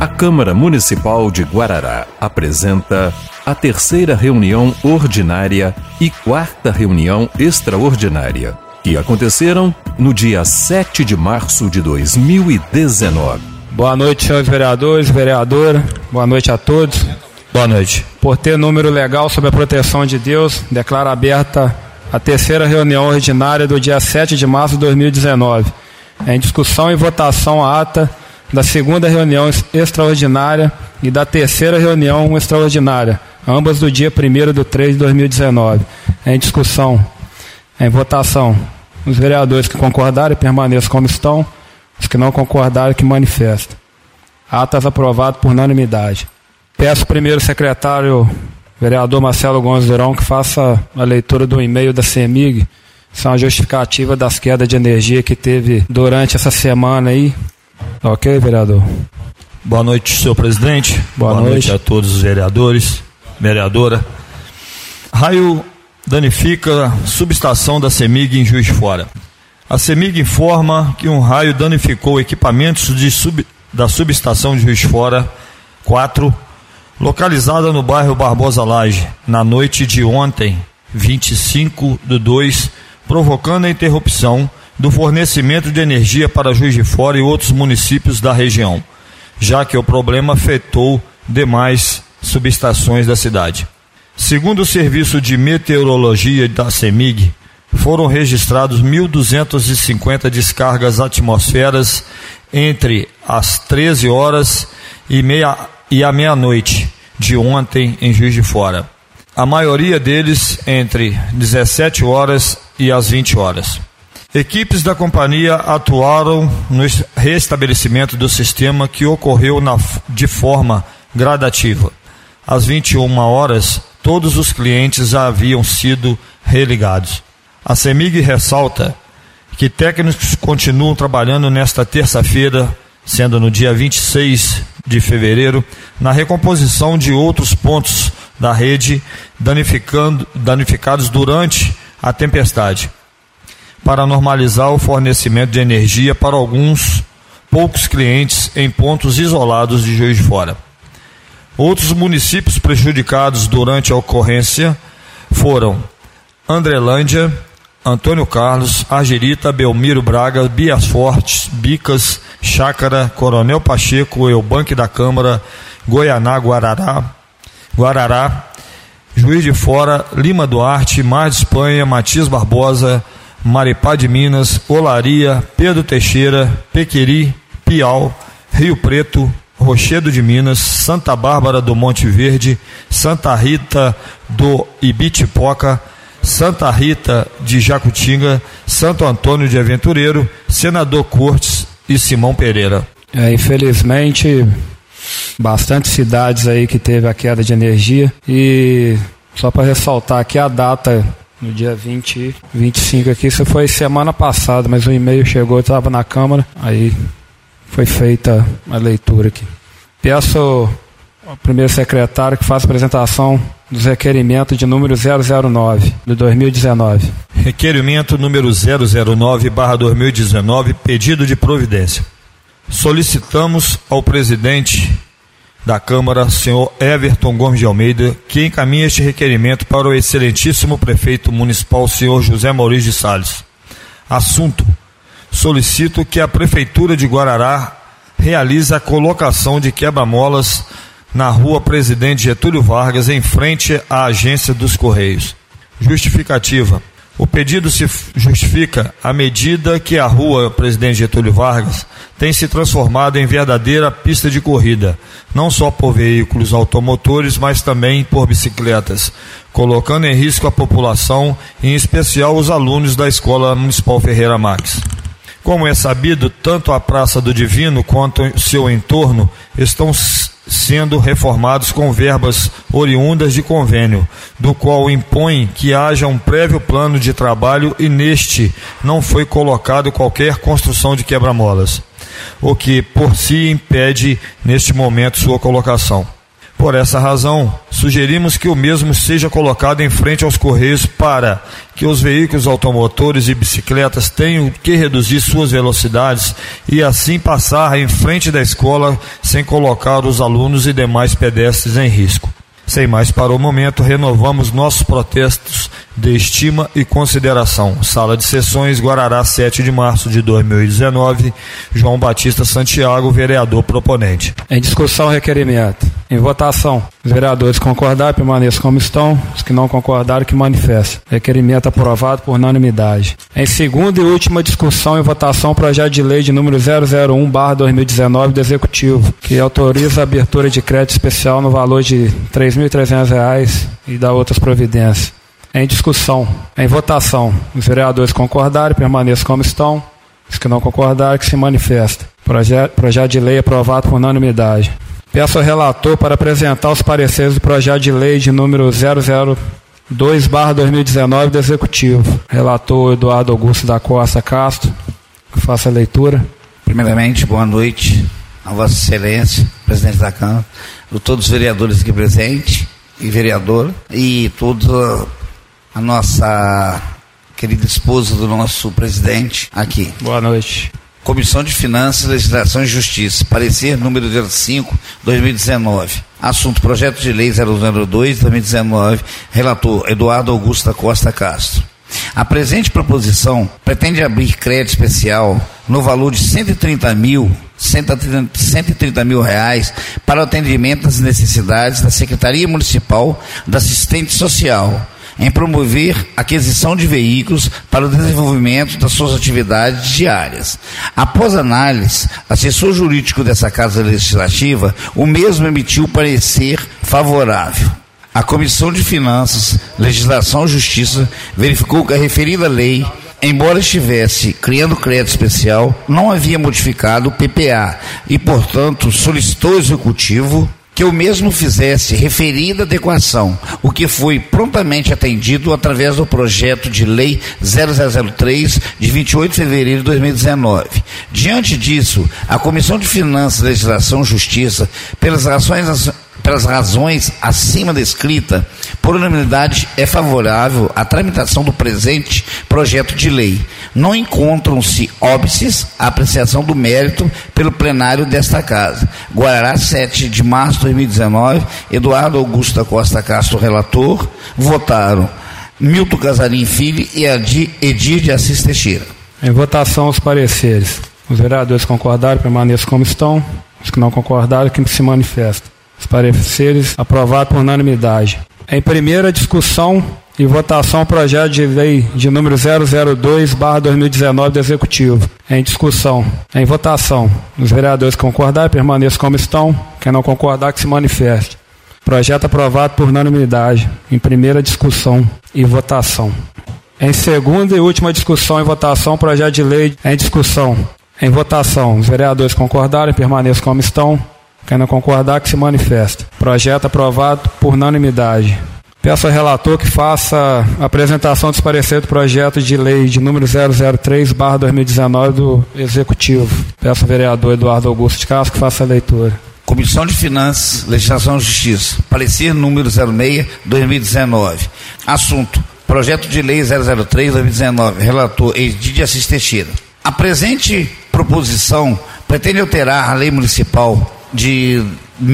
A Câmara Municipal de Guarará apresenta a terceira reunião ordinária e quarta reunião extraordinária, que aconteceram no dia 7 de março de 2019. Boa noite, senhores vereadores, vereadora. Boa noite a todos. Boa noite. Por ter número legal sob a proteção de Deus, declaro aberta a terceira reunião ordinária do dia 7 de março de 2019. Em discussão e votação a ata da segunda reunião extraordinária e da terceira reunião extraordinária, ambas do dia 1º de 2019. Em discussão, em votação, os vereadores que concordarem permaneçam como estão, os que não concordarem que manifestem. Atas aprovado por unanimidade. Peço primeiro ao secretário, vereador Marcelo Gomes Durão, que faça a leitura do e-mail da CEMIG, são a justificativa das quedas de energia que teve durante essa semana aí. Ok, vereador? Boa noite, senhor presidente. Boa noite a todos os vereadores, vereadora. Raio danifica subestação da CEMIG em Juiz de Fora. A CEMIG informa que um raio danificou equipamentos da subestação de Juiz de Fora 4, localizada no bairro Barbosa Laje, na noite de ontem, 25/2, provocando a interrupção do fornecimento de energia para Juiz de Fora e outros municípios da região, já que o problema afetou demais subestações da cidade. Segundo o Serviço de Meteorologia da CEMIG, foram registrados 1.250 descargas atmosferas entre as 13 horas e a meia-noite de ontem em Juiz de Fora. A maioria deles entre 17 horas e as 20 horas. Equipes da companhia atuaram no restabelecimento do sistema, que ocorreu de forma gradativa. Às 21 horas, todos os clientes já haviam sido religados. A CEMIG ressalta que técnicos continuam trabalhando nesta terça-feira, sendo no dia 26 de fevereiro, na recomposição de outros pontos da rede danificados durante a tempestade, para normalizar o fornecimento de energia para alguns poucos clientes em pontos isolados de Juiz de Fora. Outros municípios prejudicados durante a ocorrência foram Andrelândia, Antônio Carlos, Argerita, Belmiro Braga, Bias Fortes, Bicas, Chácara, Coronel Pacheco, Eubanque da Câmara, Goianá, Guarará, Juiz de Fora, Lima Duarte, Mar de Espanha, Matias Barbosa, Maripá de Minas, Olaria, Pedro Teixeira, Pequeri, Piau, Rio Preto, Rochedo de Minas, Santa Bárbara do Monte Verde, Santa Rita do Ibitipoca, Santa Rita de Jacutinga, Santo Antônio de Aventureiro, Senador Cortes e Simão Pereira. Infelizmente, bastante cidades aí que teve a queda de energia, e só para ressaltar aqui a data, no dia 25 aqui, isso foi semana passada, mas o e-mail chegou, eu estava na Câmara, aí foi feita a leitura aqui. Peço ao primeiro secretário que faça a apresentação dos requerimentos de número 009, de 2019. Requerimento número 009/2019, pedido de providência. Solicitamos ao presidente da Câmara, senhor Everton Gomes de Almeida, que encaminhe este requerimento para o excelentíssimo prefeito municipal, senhor José Maurício de Salles. Assunto: solicito que a Prefeitura de Guarará realize a colocação de quebra-molas na rua Presidente Getúlio Vargas, em frente à agência dos Correios. Justificativa: o pedido se justifica à medida que a rua Presidente Getúlio Vargas tem se transformado em verdadeira pista de corrida, não só por veículos automotores, mas também por bicicletas, colocando em risco a população, em especial os alunos da Escola Municipal Ferreira Marques. Como é sabido, tanto a Praça do Divino quanto seu entorno estão sendo reformados com verbas oriundas de convênio, do qual impõe que haja um prévio plano de trabalho, e neste não foi colocado qualquer construção de quebra-molas, o que por si impede neste momento sua colocação. Por essa razão, sugerimos que o mesmo seja colocado em frente aos Correios para que os veículos automotores e bicicletas tenham que reduzir suas velocidades e assim passar em frente da escola sem colocar os alunos e demais pedestres em risco. Sem mais para o momento, renovamos nossos protestos de estima e consideração. Sala de Sessões, Guarará, 7 de março de 2019. João Batista Santiago, vereador proponente. Em discussão, requerimento. Em votação, os vereadores concordarem, permaneçam como estão. Os que não concordarem, que manifestem. Requerimento aprovado por unanimidade. Em segunda e última discussão e votação, projeto de lei de número 001/2019 do Executivo, que autoriza a abertura de crédito especial no valor de R$ 3.300 e dá outras providências. Em discussão, em votação, os vereadores concordarem, permaneçam como estão. Os que não concordarem, que se manifestem. Projeto de lei aprovado por unanimidade. Peço ao relator para apresentar os pareceres do projeto de lei de número 002/2019 do Executivo. Relator Eduardo Augusto da Costa Castro, que faça a leitura. Primeiramente, boa noite a Vossa Excelência, presidente da Câmara, a todos os vereadores aqui presentes e vereadora, e toda a nossa querida esposa do nosso presidente aqui. Boa noite. Comissão de Finanças, Legislação e Justiça, parecer número 05/2019. Assunto: projeto de lei 002/2019, relator Eduardo Augusto da Costa Castro. A presente proposição pretende abrir crédito especial no valor de R$ 130 mil para o atendimento das necessidades da Secretaria Municipal da Assistência Social, em promover a aquisição de veículos para o desenvolvimento das suas atividades diárias. Após análise, assessor jurídico dessa Casa Legislativa, o mesmo emitiu parecer favorável. A Comissão de Finanças, Legislação e Justiça verificou que a referida lei, embora estivesse criando crédito especial, não havia modificado o PPA e, portanto, solicitou ao Executivo que o mesmo fizesse referida adequação, o que foi prontamente atendido através do projeto de lei 0003, de 28 de fevereiro de 2019. Diante disso, a Comissão de Finanças, Legislação e Justiça, pelas razões acima descritas, por unanimidade é favorável à tramitação do presente projeto de lei. Não encontram-se óbices à apreciação do mérito pelo plenário desta Casa. Guarará, 7 de março de 2019, Eduardo Augusto da Costa Castro, relator. Votaram Milton Casarim Filho e Edir de Assis Teixeira. Em votação, os pareceres. Os vereadores concordarem, permaneçam como estão. Os que não concordarem, que se manifestem. Os pareceres aprovados por unanimidade. Em primeira discussão e votação, projeto de lei de número 002/2019 do Executivo. Em discussão. Em votação. Os vereadores concordarem, permaneçam como estão. Quem não concordar, que se manifeste. Projeto aprovado por unanimidade. Em primeira discussão e votação. Em segunda e última discussão e votação, projeto de lei em discussão. Em votação. Os vereadores concordarem, permaneçam como estão. Quem não concordar, que se manifeste. Projeto aprovado por unanimidade. Peço ao relator que faça a apresentação dos pareceres do projeto de lei de número 003/2019 do Executivo. Peço ao vereador Eduardo Augusto de Castro que faça a leitura. Comissão de Finanças, Legislação e Justiça, parecer número 06/2019. Assunto: projeto de lei 003/2019, relator Edir de Assis Teixeira. A presente proposição pretende alterar a lei municipal de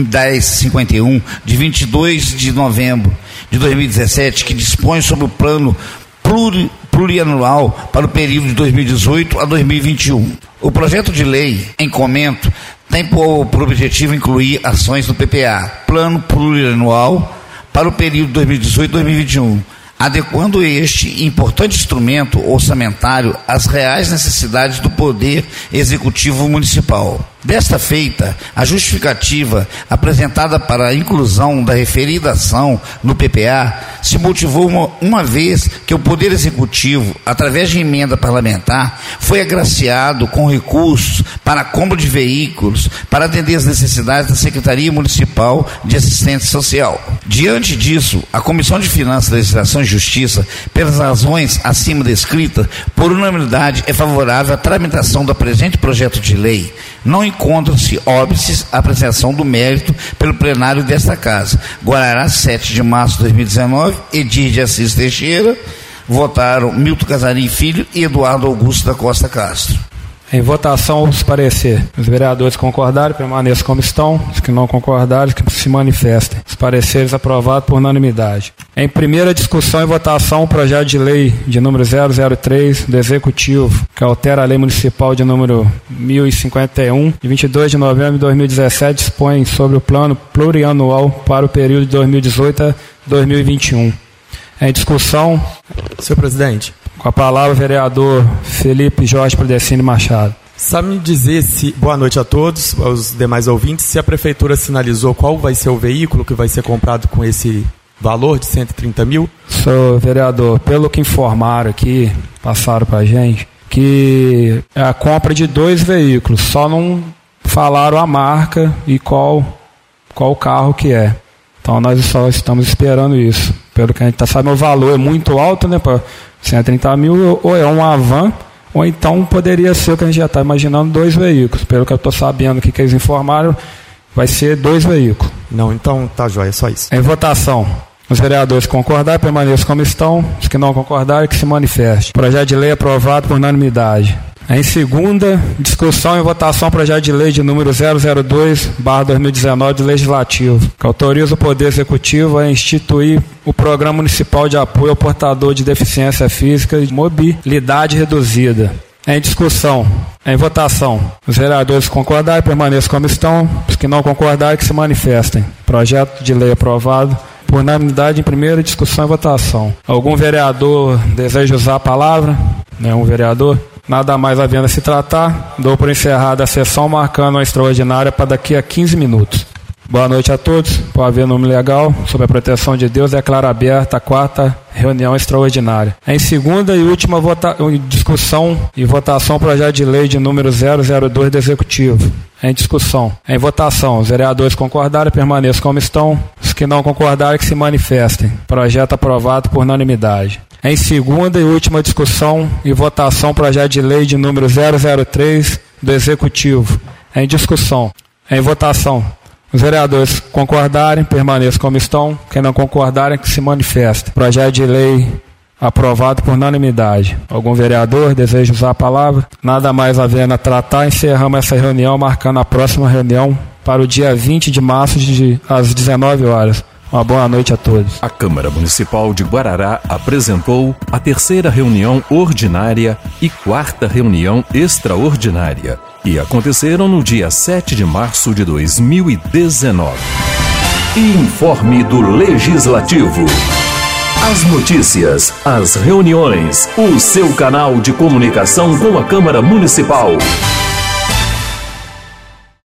1051, de 22 de novembro de 2017, que dispõe sobre o plano plurianual para o período de 2018 a 2021. O projeto de lei em comento tem por objetivo incluir ações do PPA, plano plurianual para o período de 2018 a 2021, adequando este importante instrumento orçamentário às reais necessidades do Poder Executivo Municipal. Desta feita, a justificativa apresentada para a inclusão da referida ação no PPA se motivou uma vez que o Poder Executivo, através de emenda parlamentar, foi agraciado com recursos para a compra de veículos para atender as necessidades da Secretaria Municipal de Assistência Social. Diante disso, a Comissão de Finanças, Legislação e Justiça, pelas razões acima descritas, por unanimidade é favorável à tramitação do presente projeto de lei Não encontra-se óbices à apreciação do mérito pelo plenário desta Casa. Guarará, 7 de março de 2019, Edir de Assis Teixeira. Votaram Milton Casarim Filho e Eduardo Augusto da Costa Castro. Em votação, os parecer. Os vereadores concordarem, permaneçam como estão. Os que não concordarem, que se manifestem. Os pareceres aprovados por unanimidade. Em primeira discussão e votação, o projeto de lei de número 003 do Executivo, que altera a lei municipal de número 1051, de 22 de novembro de 2017, dispõe sobre o plano plurianual para o período de 2018 a 2021. Em discussão. Senhor presidente. Com a palavra o vereador Felipe Jorge Prodecini Machado. Sabe me dizer se, boa noite a todos, aos demais ouvintes, se a prefeitura sinalizou qual vai ser o veículo que vai ser comprado com esse valor de 130 mil? Senhor vereador, pelo que informaram aqui, passaram para a gente, que é a compra de 2 veículos, só não falaram a marca e qual carro que é. Então nós só estamos esperando isso. Pelo que a gente está sabendo, o valor é muito alto, né? Para 130 mil, ou é uma van, ou então poderia ser o que a gente já está imaginando, 2 veículos. Pelo que eu estou sabendo que eles informaram, vai ser 2 veículos. Não, então tá jóia, é só isso. Em votação. Os vereadores que concordarem, permaneçam como estão. Os que não concordarem, que se manifestem. Projeto de lei aprovado por unanimidade. Em segunda discussão e votação, projeto de lei de número 002/2019 do Legislativo, que autoriza o Poder Executivo a instituir o Programa Municipal de Apoio ao Portador de Deficiência Física e Mobilidade Reduzida. Em discussão, em votação, os vereadores que concordarem, permaneçam como estão. Os que não concordarem, que se manifestem. Projeto de lei aprovado por unanimidade em primeira discussão e votação. Algum vereador deseja usar a palavra? Nenhum vereador? Nada mais havendo a se tratar, dou por encerrada a sessão, marcando uma extraordinária para daqui a 15 minutos. Boa noite a todos. Por haver nome legal, sob a proteção de Deus, declaro aberta a 4ª reunião extraordinária. Em segunda e última discussão e votação, projeto de lei de número 002 do Executivo. Em discussão. Em votação, os vereadores concordarem, permaneçam como estão. Os que não concordarem, que se manifestem. Projeto aprovado por unanimidade. Em segunda e última discussão e votação, projeto de lei de número 003 do Executivo. Em discussão. Em votação. Os vereadores concordarem, permaneçam como estão. Quem não concordarem, que se manifeste. Projeto de lei aprovado por unanimidade. Algum vereador deseja usar a palavra? Nada mais havendo a tratar, encerramos essa reunião, marcando a próxima reunião para o dia 20 de março, às 19 horas. Uma boa noite a todos. A Câmara Municipal de Guarará apresentou a 3ª reunião ordinária e 4ª reunião extraordinária, que aconteceram no dia 7 de março de 2019. Informe do Legislativo. As notícias, as reuniões, o seu canal de comunicação com a Câmara Municipal.